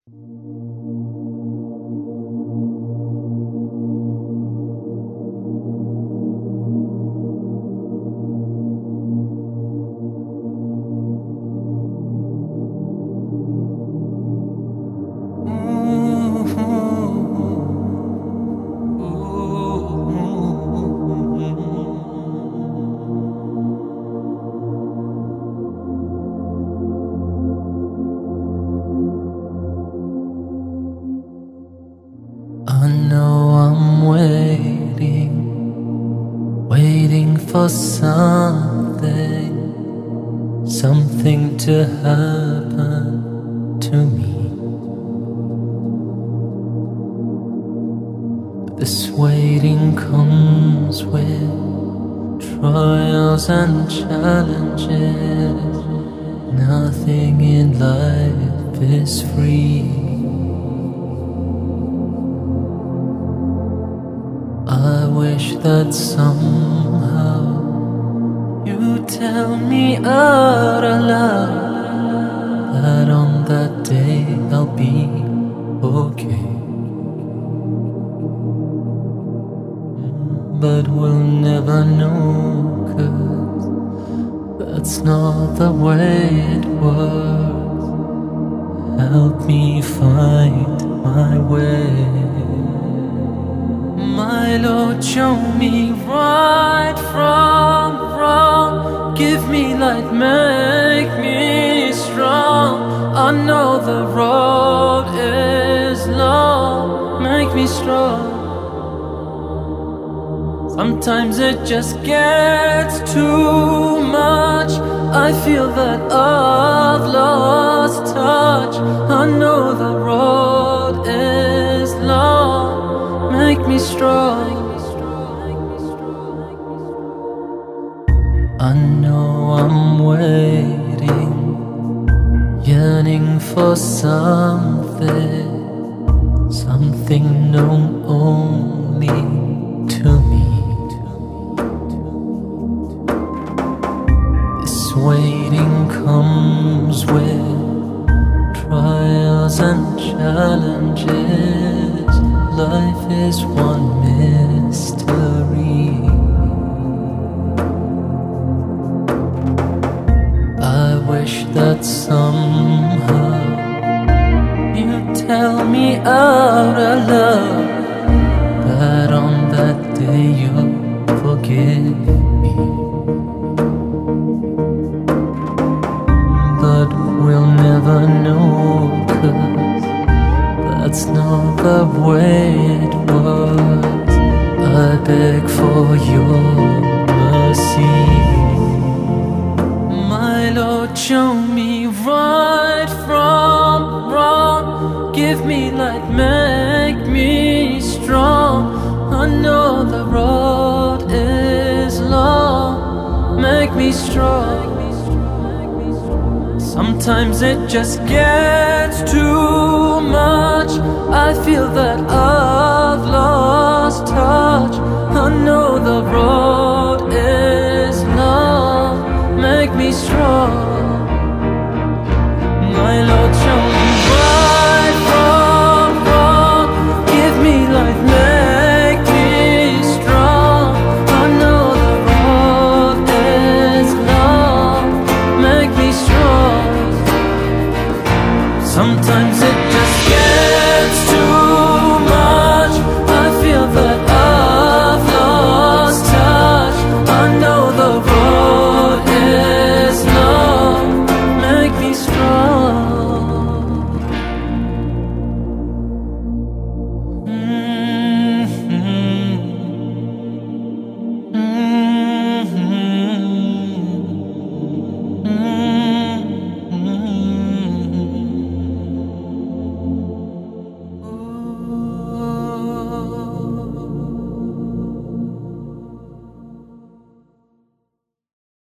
I know I'm waiting for something to happen to me. But this waiting comes with trials and challenges. Nothing in life is free. I wish that somehow you'd tell me out aloud that on that day I'll be okay. But we'll never know, 'cause that's not the way it works. Help me find my way. My Lord, show me right from wrong. Give me light, make me strong. I know the road is long. Make me strong. Sometimes it just gets too much. I feel that I've lost touch. I know the road is long. Make me strong. I know I'm waiting, yearning for something known only to me. This waiting comes with trials and challenges. Life is one mystery. I wish that somehow you'd tell me out aloud that on that day you'll forgive me. But we'll never know, 'cause that's not the way it works. I beg for your mercy. My Lord, show me right from wrong. Give me light, make me strong. I know the road is long. Make me strong. Sometimes it just gets too